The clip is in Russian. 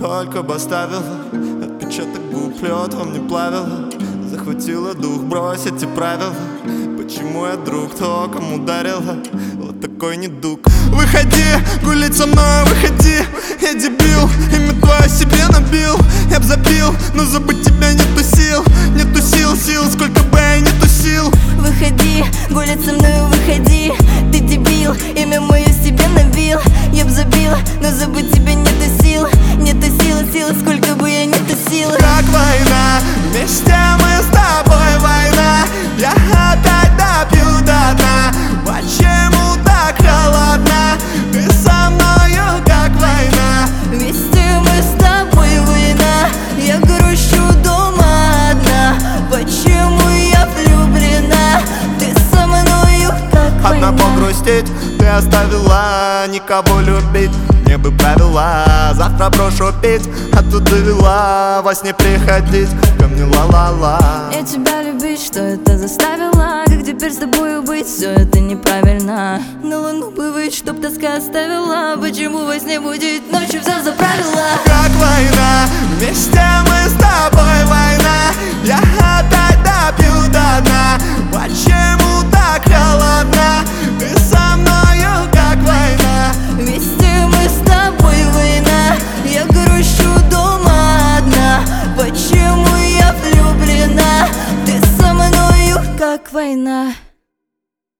Только бы оставила отпечаток губ, лед во мне плавила. Захватила дух бросить эти правила. Почему я друг, то кому дарила вот такой недуг. Выходи, гулять со мной, выходи. Я дебил, имя твое себе набил. Я б забил, но забыть тебя нету сил. Нету сил, сколько бы я не тусил. Выходи, гулять со мной, выходи. Ты дебил, имя мое себе набил. Я б забил, но забыть тебя нету сил. Нету сил, сколько бы я не тусил. Как война, вместе мы с тобой война. Я опять допью до дна. Почему так холодно? Ты со мною как война. Вместе мы с тобой война. Я грущу дома одна. Почему я влюблена? Ты со мною как война. Одна погрустить, ты оставила никого любить. Мне бы правила, завтра брошу пить. А тут довела во сне приходить ко мне ла-ла-ла. Я тебя любить, что это заставило? Как теперь с тобою быть? Все это неправильно. На луну бы выйти, чтоб тоска оставила. Почему во сне будет ночью все заправила? Как война, вместе